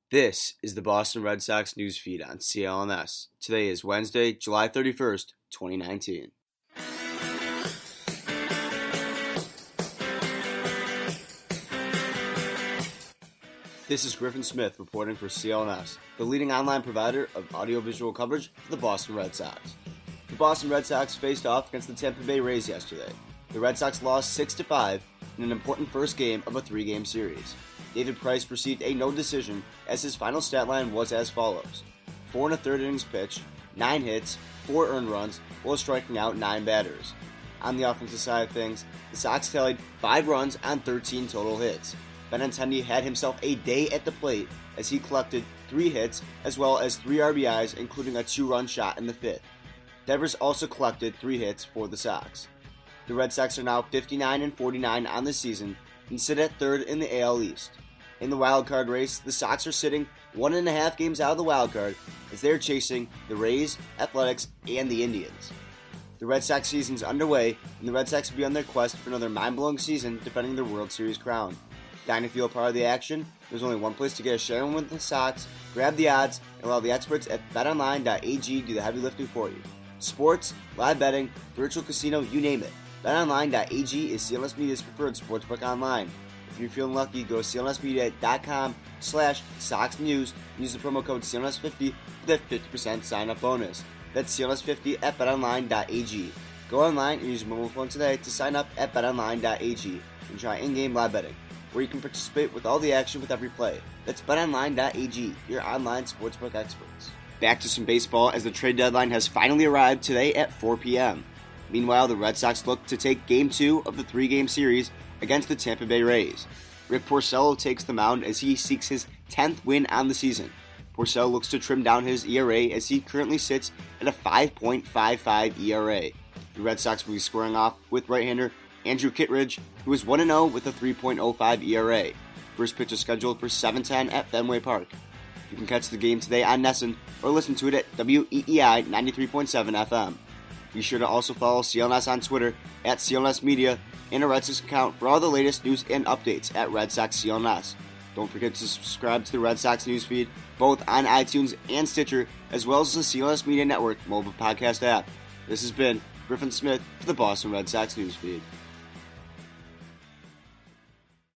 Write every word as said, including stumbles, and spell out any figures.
This is the Boston Red Sox news feed on C L N S. Today is Wednesday, July thirty-first, twenty nineteen. This is Griffin Smith reporting for C L N S, the leading online provider of audiovisual coverage for the Boston Red Sox. The Boston Red Sox faced off against the Tampa Bay Rays yesterday. The Red Sox lost six to five in an important first game of a three-game series. David Price received a no decision as his final stat line was as follows. Four and a third innings pitched, nine hits, four earned runs, while striking out nine batters. On the offensive side of things, the Sox tallied five runs on thirteen total hits. Benintendi had himself a day at the plate as he collected three hits as well as three R B Is, including a two-run shot in the fifth. Devers also collected three hits for the Sox. The Red Sox are now fifty-nine and forty-nine on the season and sit at third in the A L East. In the wildcard race, the Sox are sitting one and a half games out of the wildcard as they are chasing the Rays, Athletics, and the Indians. The Red Sox season's underway, and the Red Sox will be on their quest for another mind-blowing season defending their World Series crown. Dying to feel a part of the action? There's only one place to get a share in with the Sox. Grab the odds and allow the experts at bet online dot a g do the heavy lifting for you. Sports, live betting, virtual casino, you name it. bet online dot a g is C L N S Media's preferred sportsbook online. If you're feeling lucky, go to C L N S media dot com slash Sox News and use the promo code C L N S fifty for that fifty percent sign-up bonus. That's C L N S fifty at bet online dot a g. Go online and use your mobile phone today to sign up at bet online dot a g and try in-game live betting, where you can participate with all the action with every play. That's bet online dot a g, your online sportsbook experts. Back to some baseball as the trade deadline has finally arrived today at four p.m. Meanwhile, the Red Sox look to take Game two of the three-game series against the Tampa Bay Rays. Rick Porcello takes the mound as he seeks his tenth win on the season. Porcello looks to trim down his E R A as he currently sits at a five point five five E R A. The Red Sox will be squaring off with right-hander Andrew Kittredge, who is one and oh with a three point oh five E R A. First pitch is scheduled for seven ten at Fenway Park. You can catch the game today on NESN or listen to it at W E E I ninety-three point seven F M. Be sure to also follow C L N S on Twitter at C L N S Media and a Red Sox account for all the latest news and updates at Red Sox C L N S. Don't forget to subscribe to the Red Sox newsfeed both on iTunes and Stitcher, as well as the C L N S Media Network mobile podcast app. This has been Griffin Smith for the Boston Red Sox newsfeed.